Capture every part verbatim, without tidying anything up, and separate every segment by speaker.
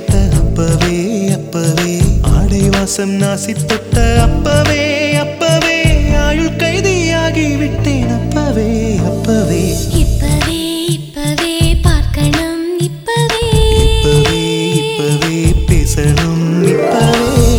Speaker 1: கேட்ட அப்பவே அப்பவே ஆடை வாசம் நாசி தொட்ட அப்பவே அப்பவே ஆயுள் கைதியாகி விட்டேன் அப்பவே அப்பவே
Speaker 2: இப்பவே இப்பவே பார்க்கணும் இப்பவே
Speaker 1: இப்பவே இப்பவே பேசணும் இப்பவே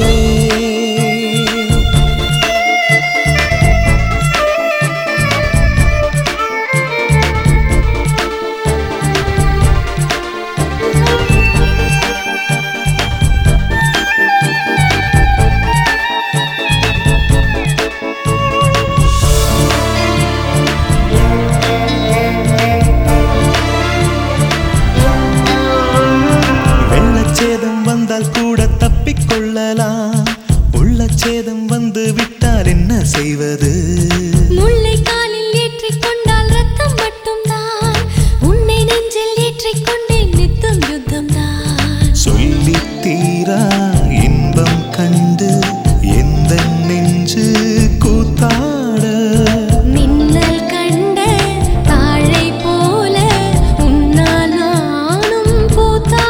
Speaker 1: கூட தப்பிக்கொள்ளலாம் உள்ளச்சேதம் வந்து விட்டால் என்ன செய்வது
Speaker 2: முல்லை காலில் ஏற்றிக் கொண்டால் ரத்தம் மட்டும்தான் உன்னை நெஞ்சில் ஏற்றிக் கொண்டேன் நித்தம் யுத்தம் தான்
Speaker 1: சொல்லி தீரா இன்பம் கண்டு எந்த நெஞ்சு கூத்தாட
Speaker 2: மின்னல் கண்ட தாழை போல உன்னால் நானும் கூத்தாட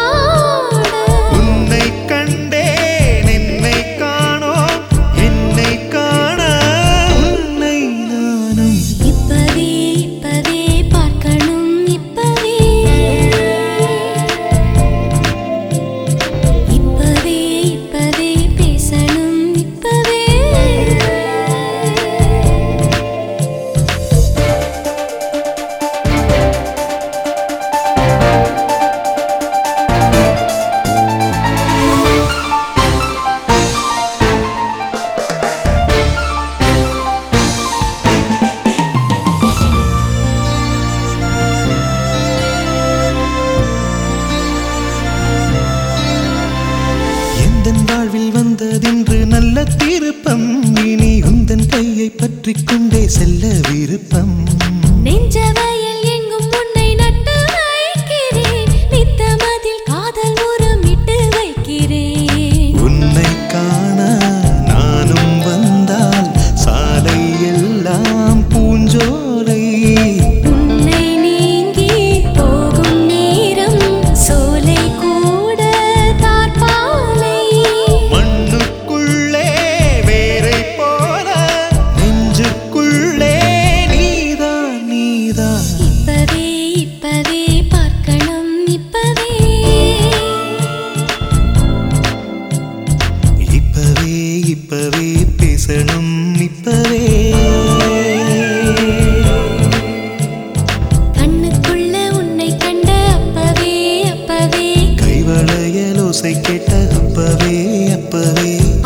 Speaker 1: வாழ்வில் வந்ததென்று நல்ல திருப்பம் இனி உந்தன் கையை பற்றி கொண்டே செல்ல விருப்பம்
Speaker 2: நெஞ்ச வயல் எங்கும் உன்னை நட்டு வைக்கிறேன் நித்தமதில் காதல் உரம் இட்டு வைக்கிறேன்
Speaker 1: உன்னை காண நானும் வந்தால் சாலை எல்லாம் பூஞ்சோலை
Speaker 2: உன்னை நீங்கி போகும் நேரம் சோலை கூட தார்பாலை
Speaker 1: மண்ணுக்குள்ளே வேரை போல நெஞ்சுக்குள்ளே நீதான் நீதான்
Speaker 2: இப்பவே இப்பவே பார்க்கணும் இப்பவே
Speaker 1: இப்பவே இப்பவே பேசணும் இப்பவே
Speaker 2: கண்ணுக்குள்ள உன்னை கண்ட அப்பவே அப்பவே
Speaker 1: கைவளையலோசை கேட்ட அப்பவே அப்பவே